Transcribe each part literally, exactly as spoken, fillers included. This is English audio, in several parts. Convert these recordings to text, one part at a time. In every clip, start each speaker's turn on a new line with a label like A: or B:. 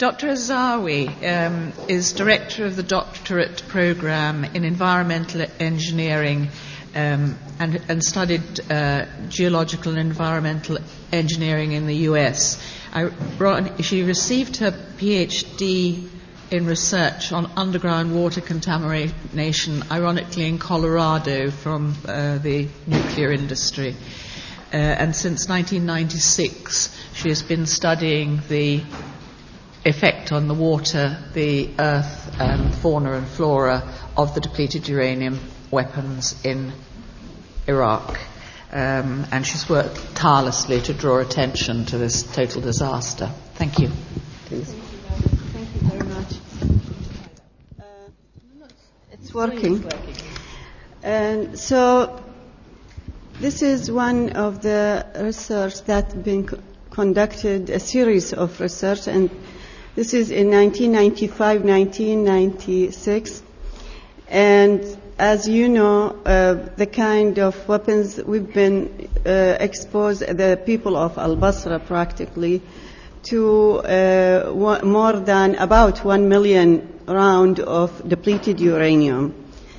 A: Doctor Azawi um, is director of the doctorate program in environmental engineering um, and, and studied uh, geological and environmental engineering in the U S. I, she received her PhD in research on underground water contamination, ironically in Colorado, from uh, the nuclear industry. Uh, and since nineteen ninety-six, she has been studying the effect on the water, the earth, and fauna and flora of the depleted uranium weapons in Iraq. Um, and she's worked tirelessly to draw attention to this total disaster. Thank you. Please.
B: Thank you very much. Uh, it's working. And so this is one of the research that's been co- conducted, a series of research, and this is in nineteen ninety-five, nineteen ninety-six. And as you know, uh, the kind of weapons we've been uh, exposed, the people of Al-Basra practically, to uh, one, more than about one million round of depleted uranium.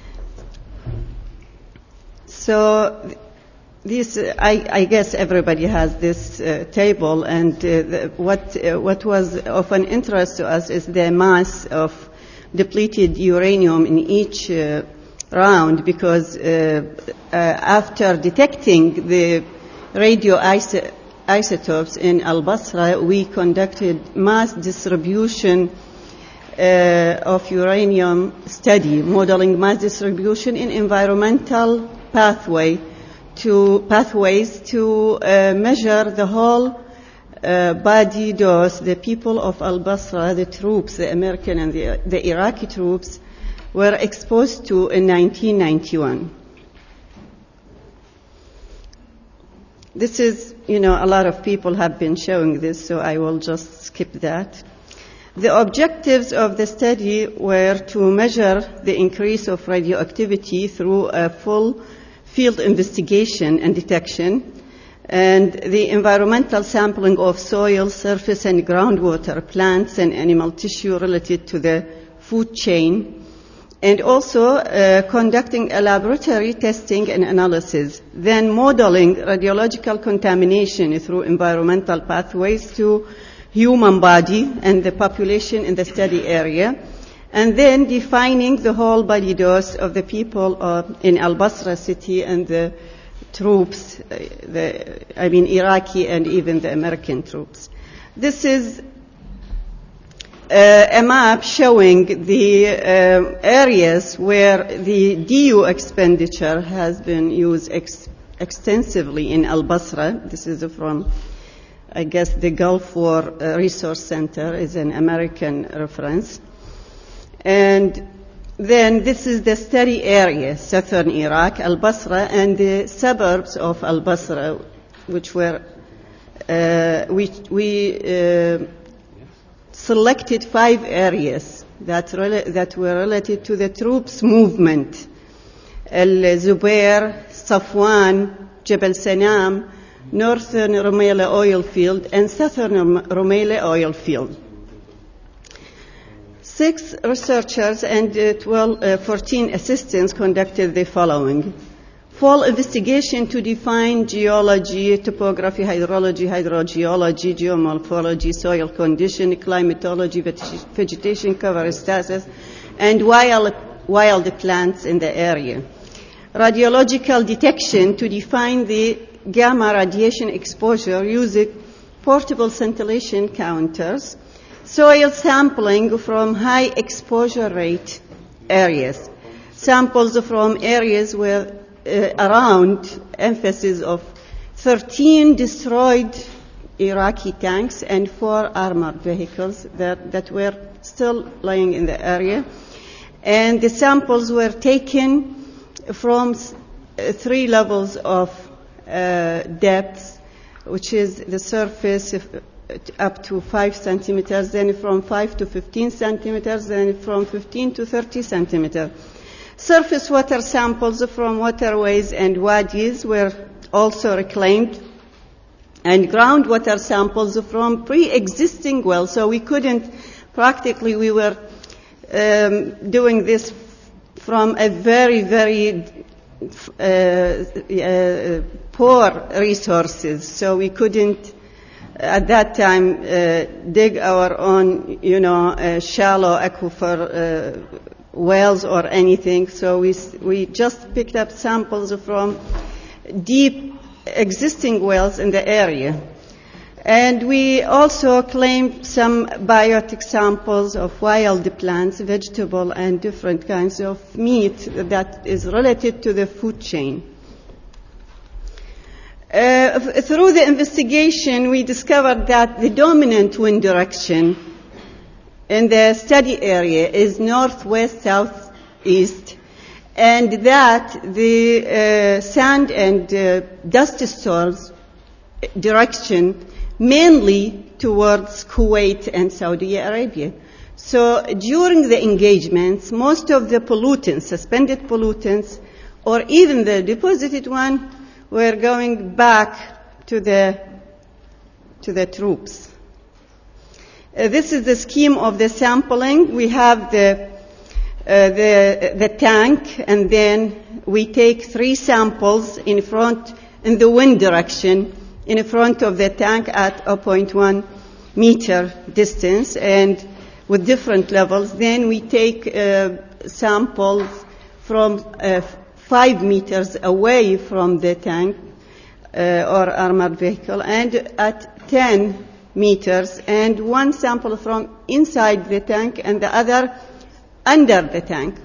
B: So this, I, I guess everybody has this uh, table, and uh, the, what uh, what was of an interest to us is the mass of depleted uranium in each uh, round, because uh, uh, after detecting the radioisotopes in Al-Basra, we conducted mass distribution uh, of uranium study, modeling mass distribution in environmental pathway to pathways to uh, measure the whole uh, body dose the people of Al-Basra, the troops, the American and the, the Iraqi troops, were exposed to in nineteen ninety-one. This is, you know, a lot of people have been showing this, so I will just skip that. The objectives of the study were to measure the increase of radioactivity through a full field investigation and detection, and the environmental sampling of soil, surface, and groundwater, plants, and animal tissue related to the food chain, and also uh, conducting a laboratory testing and analysis, then modeling radiological contamination through environmental pathways to human body and the population in the study area, and then defining the whole body dose of the people uh, in Al-Basra city and the troops, uh, the, I mean Iraqi and even the American troops. This is uh, a map showing the uh, areas where the D U expenditure has been used ex- extensively in Al-Basra. This is from, I guess, the Gulf War uh, Resource Center is an American reference. And then this is the study area, southern Iraq, Al-Basra, and the suburbs of Al-Basra, which were, uh, we, we uh, selected five areas that, rela- that were related to the troops' movement. Al-Zubair, Safwan, Jebel Sanam, northern Rumaila oil field, and southern Rumaila oil field. Six researchers and uh, twelve, uh, fourteen assistants conducted the following. Full investigation to define geology, topography, hydrology, hydrogeology, geomorphology, soil condition, climatology, vegetation cover status, and wild, wild plants in the area. Radiological detection to define the gamma radiation exposure using portable scintillation counters. Soil sampling from high exposure rate areas. Samples from areas where uh, around emphasis of thirteen destroyed Iraqi tanks and four armored vehicles that, that were still lying in the area. And the samples were taken from uh, three levels of uh, depth, which is the surface of, up to five centimeters, then from five to fifteen centimeters, then from fifteen to thirty centimeters. Surface water samples from waterways and wadis were also reclaimed and groundwater samples from pre-existing wells. So we couldn't, practically we were um, doing this from a very, very uh, uh, poor resources. So we couldn't, at that time, uh, dig our own, you know, uh, shallow aquifer uh, wells or anything. So we we just picked up samples from deep existing wells in the area. And we also claimed some biotic samples of wild plants, vegetable, and different kinds of meat that is related to the food chain. Uh, through the investigation, we discovered that the dominant wind direction in the study area is northwest, southeast, and that the uh, sand and uh, dust storms direction mainly towards Kuwait and Saudi Arabia. So during the engagements, most of the pollutants, suspended pollutants, or even the deposited one, were going back to the to the troops. Uh, this is the scheme of the sampling. We have the uh, the the tank, and then we take three samples in front in the wind direction in front of the tank at zero point one meter distance and with different levels. Then we take uh, samples from uh, five meters away from the tank uh, or armored vehicle and at ten meters, and one sample from inside the tank and the other under the tank.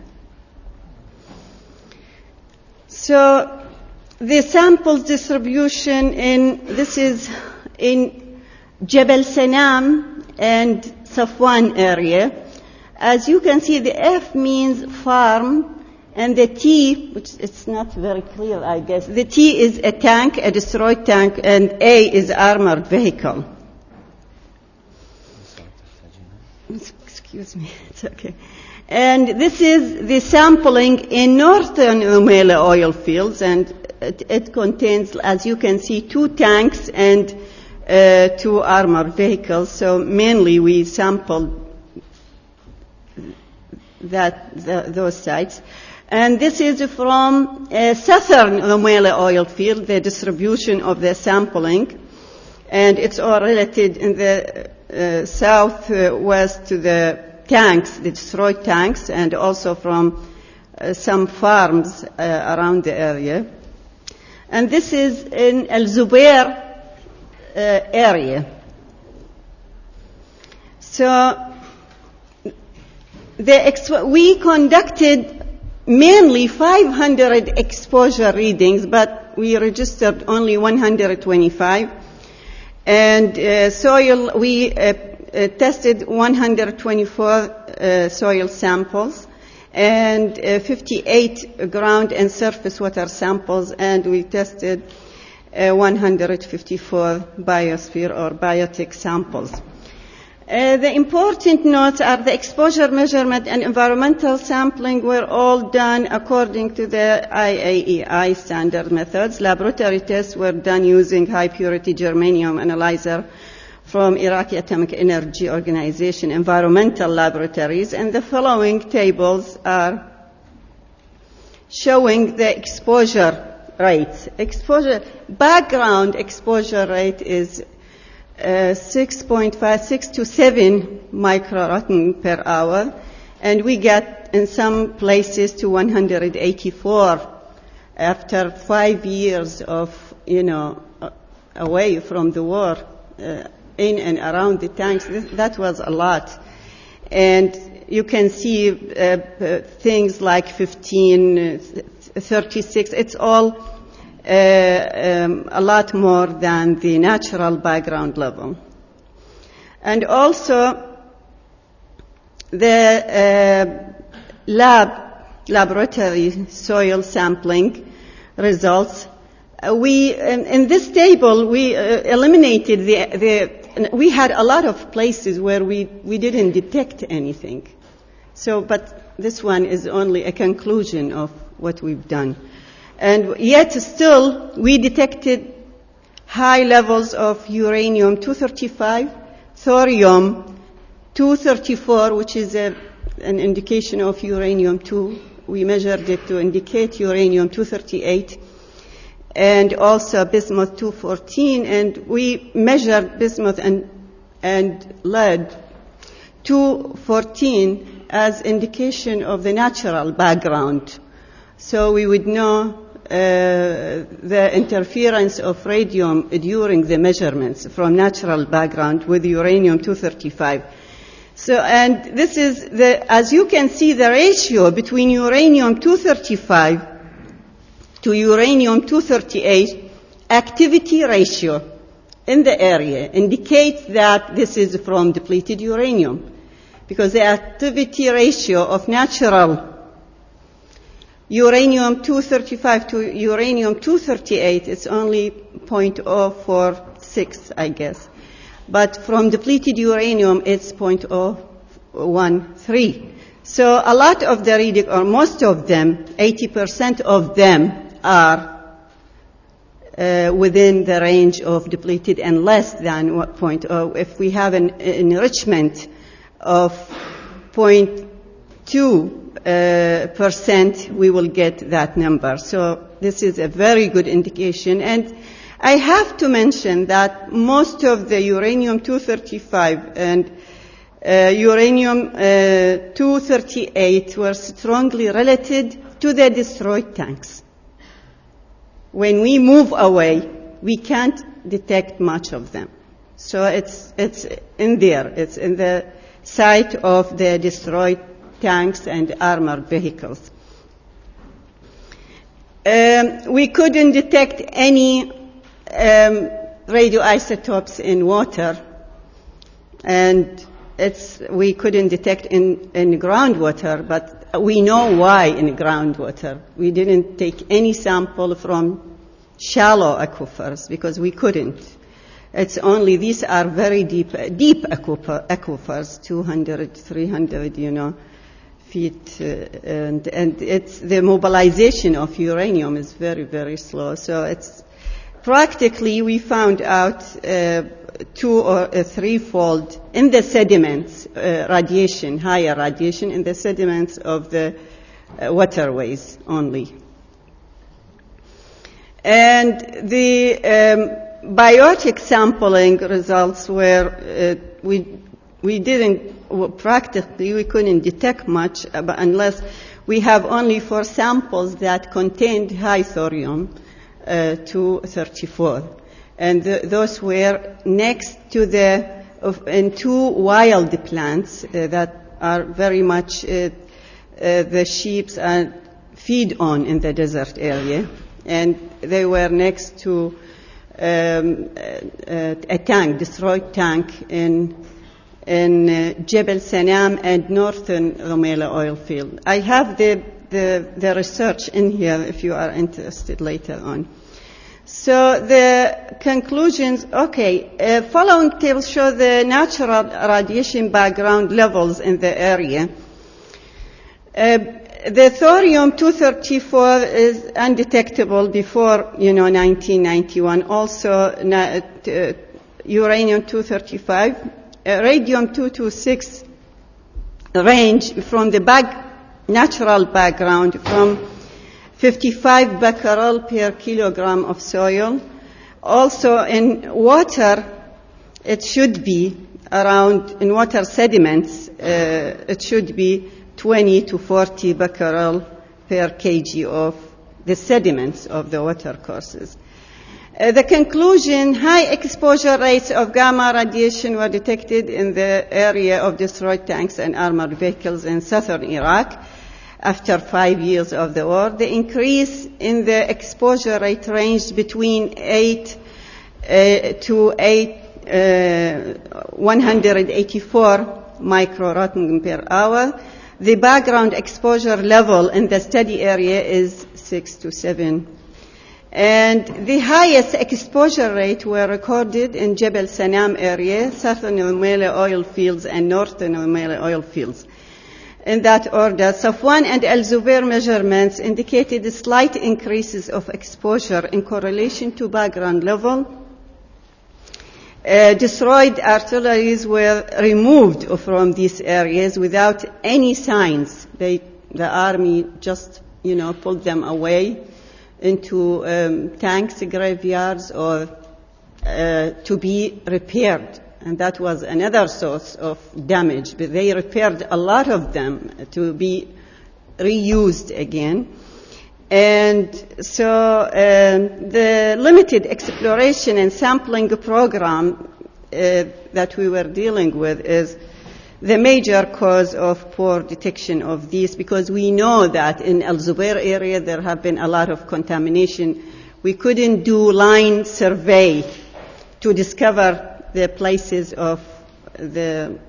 B: So the samples distribution in, this is in Jebel Sanam and Safwan area. As you can see, the F means farm, and the T, which it's not very clear, I guess, the T is a tank, a destroyed tank, and A is armored vehicle. Excuse me, it's okay. And this is the sampling in northern Rumaila oil fields, and it, it contains, as you can see, two tanks and uh, two armored vehicles. So mainly we sampled that the, those sites. And this is from uh, southern Rumaila oil field, the distribution of the sampling, and it's all related in the uh, southwest to the tanks, the destroyed tanks, and also from uh, some farms uh, around the area. And this is in Al Zubair uh, area. So the ex- we conducted mainly five hundred exposure readings, but we registered only one hundred twenty-five. And uh, soil, we uh, uh, tested one hundred twenty-four uh, soil samples and uh, fifty-eight ground and surface water samples, and we tested uh, one hundred fifty-four biosphere or biotic samples. Uh, the important notes are the exposure measurement and environmental sampling were all done according to the I A E I standard methods. Laboratory tests were done using high-purity germanium analyzer from Iraqi Atomic Energy Organization environmental laboratories, and the following tables are showing the exposure rates. Exposure, background exposure rate is Uh, six point five, six to seven microrotten per hour, and we get in some places to one hundred eighty-four after five years of, you know, uh, away from the war, uh, in and around the tanks. That was a lot. And you can see uh, uh, things like fifteen, thirty-six, it's all Uh, um, a lot more than the natural background level. And also the uh, lab, laboratory soil sampling results. Uh, we, in, in this table, we uh, eliminated the, the, we had a lot of places where we, we didn't detect anything. So, but this one is only a conclusion of what we've done. And yet still, we detected high levels of uranium two thirty-five, thorium two thirty-four, which is a, an indication of uranium two. We measured it to indicate uranium two thirty-eight, and also bismuth two fourteen, and we measured bismuth and, and lead two fourteen as indication of the natural background. So we would know uh, the interference of radium during the measurements from natural background with uranium two thirty-five. So, and this is the, as you can see, the ratio between uranium two thirty-five to uranium two thirty-eight activity ratio in the area indicates that this is from depleted uranium, because the activity ratio of natural uranium two thirty-five to uranium two thirty-eight is only zero point zero four six, I guess. But from depleted uranium, it's zero point zero one three. So a lot of the reading, or most of them, eighty percent of them are uh, within the range of depleted and less than zero point zero. If we have an enrichment of zero point two uh, percent, we will get that number. So this is a very good indication. And I have to mention that most of the uranium two thirty-five and uh, uranium uh, two thirty-eight were strongly related to the destroyed tanks. When we move away, we can't detect much of them. So it's, it's in there. It's in the site of the destroyed tanks and armored vehicles. Um, we couldn't detect any Um, radioisotopes in water, and it's, we couldn't detect in, in groundwater, but we know why in groundwater. We didn't take any sample from shallow aquifers because we couldn't. It's only, these are very deep, deep aquifers, two hundred, three hundred, you know, feet, uh, and, and it's, the mobilization of uranium is very, very slow. So it's, practically, we found out uh, two or uh, threefold in the sediments uh, radiation, higher radiation in the sediments of the uh, waterways only. And the um, biotic sampling results were uh, we we didn't well, practically we couldn't detect much uh, unless we have only four samples that contained high thorium. Uh, two thirty-four, and the, those were next to the of, in two wild plants uh, that are very much uh, uh, the sheep uh, feed on in the desert area, and they were next to um, uh, a tank, destroyed tank in in uh, Jebel Sanam and northern Rumaila oil field. I have the The, the research in here if you are interested later on. So the conclusions, okay, uh, following tables show the natural radiation background levels in the area. Uh, the thorium two thirty-four is undetectable before, you know, nineteen ninety-one. Also, uh, uranium two thirty-five, uh, radium two twenty-six range from the back natural background from fifty-five becquerel per kilogram of soil. Also in water, it should be around, in water sediments, uh, it should be twenty to forty becquerel per kg of the sediments of the water courses. Uh, the conclusion, high exposure rates of gamma radiation were detected in the area of destroyed tanks and armored vehicles in southern Iraq. After five years of the war, the increase in the exposure rate ranged between eight uh, to eight, uh, one hundred eighty-four microroentgen per hour. The background exposure level in the study area is six to seven. And the highest exposure rate were recorded in Jebel Sanam area, southern Rumaila oil fields, and northern Rumaila oil fields. In that order, Safwan and Al Zubair measurements indicated slight increases of exposure in correlation to background level Uh, destroyed artilleries were removed from these areas without any signs. They, the army just, you know, pulled them away into um, tanks, graveyards, or uh, to be repaired. And that was another source of damage. But they repaired a lot of them to be reused again. And so um, the limited exploration and sampling program uh, that we were dealing with is the major cause of poor detection of these, because we know that in El Zubair area there have been a lot of contamination. We couldn't do line survey to discover the places of the,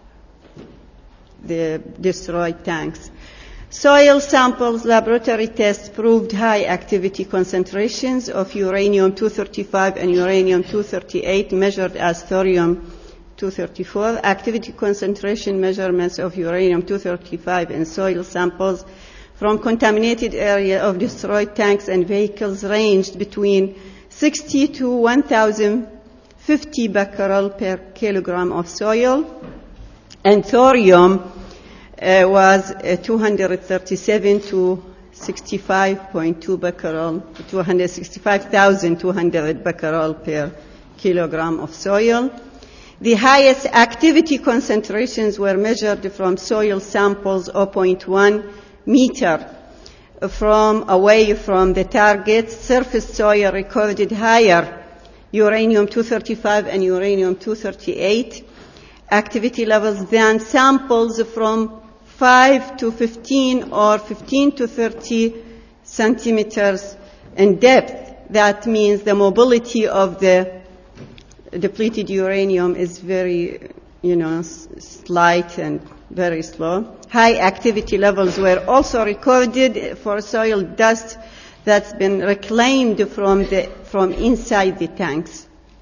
B: the destroyed tanks. Soil samples laboratory tests proved high activity concentrations of uranium two thirty-five and uranium two thirty-eight measured as thorium two thirty-four. Activity concentration measurements of uranium two thirty-five in soil samples from contaminated area of destroyed tanks and vehicles ranged between sixty to one thousand fifty becquerel per kilogram of soil, and thorium Uh, was uh, two hundred thirty-seven to sixty-five point two becquerel, two hundred sixty-five thousand two hundred becquerel per kilogram of soil. The highest activity concentrations were measured from soil samples zero point one meter from away from the target. Surface soil recorded higher uranium two thirty-five and uranium two thirty-eight activity levels than samples from five to fifteen or fifteen to thirty centimeters in depth. That means the mobility of the depleted uranium is very, you know, slight and very slow. High activity levels were also recorded for soil dust that's been reclaimed from the, from inside the tanks.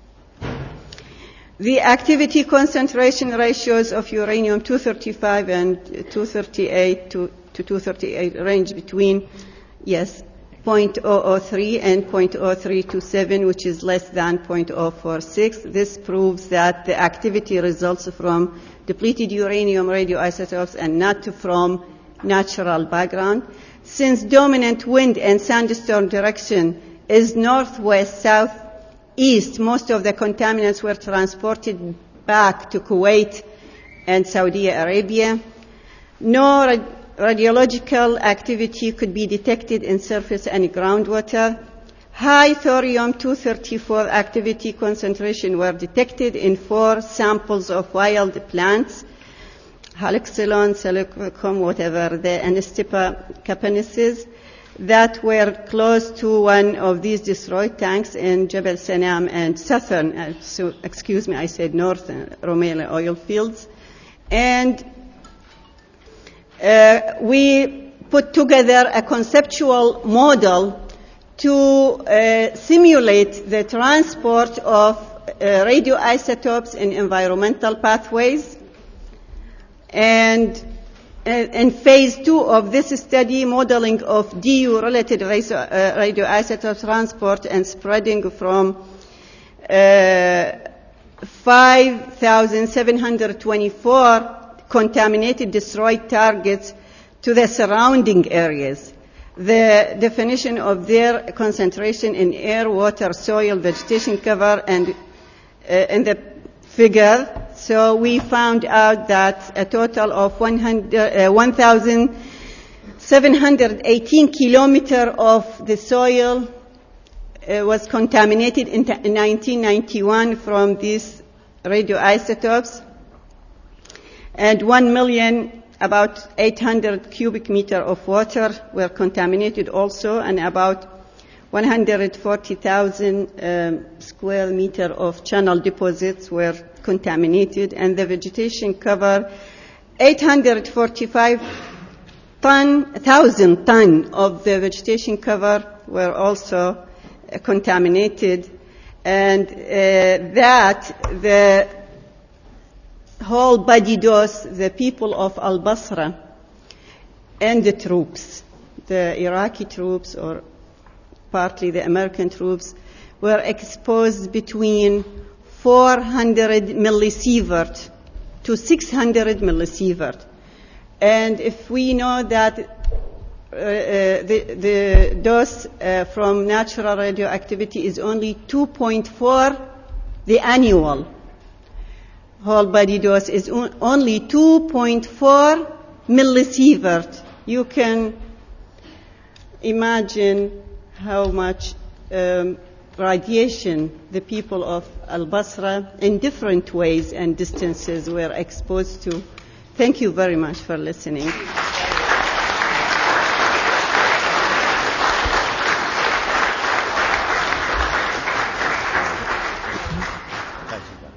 B: The activity concentration ratios of uranium two thirty-five and two thirty-eight to, to two thirty-eight range between, yes, zero point zero zero three and zero point zero three two seven, which is less than zero point zero four six. This proves that the activity results from depleted uranium radioisotopes and not from natural background. Since dominant wind and sandstorm direction is northwest, south, east, most of the contaminants were transported back to Kuwait and Saudi Arabia. No rad- radiological activity could be detected in surface and groundwater. High thorium two thirty-four activity concentration were detected in four samples of wild plants, Haloxylon, Salicum, whatever, the Anastipa capensis, that were close to one of these destroyed tanks in Jebel Sanam and southern, uh, so, excuse me, I said northern Rumaila oil fields. And uh, we put together a conceptual model to uh, simulate the transport of uh, radioisotopes in environmental pathways. And in phase two of this study, modeling of D U-related radioisotope transport and spreading from uh, five thousand seven hundred twenty-four contaminated destroyed targets to the surrounding areas. The definition of their concentration in air, water, soil, vegetation cover, and uh, in the figure. So we found out that a total of one thousand seven hundred eighteen kilometers of the soil uh, was contaminated in, t- in nineteen ninety-one from these radioisotopes, and one million, about eight hundred cubic meter of water were contaminated also, and about one hundred forty thousand um, square meter of channel deposits were contaminated, and the vegetation cover eight hundred forty-five thousand ton of the vegetation cover were also uh, contaminated, and uh, that the whole body dose, the people of Al-Basra and the troops, the Iraqi troops or partly the American troops, were exposed between four hundred millisievert to six hundred millisievert. And if we know that uh, the, the dose uh, from natural radioactivity is only two point four, the annual whole body dose is on, only two point four millisievert. You can imagine how much um, radiation the people of Al-Basra in different ways and distances were exposed to. Thank you very much for listening.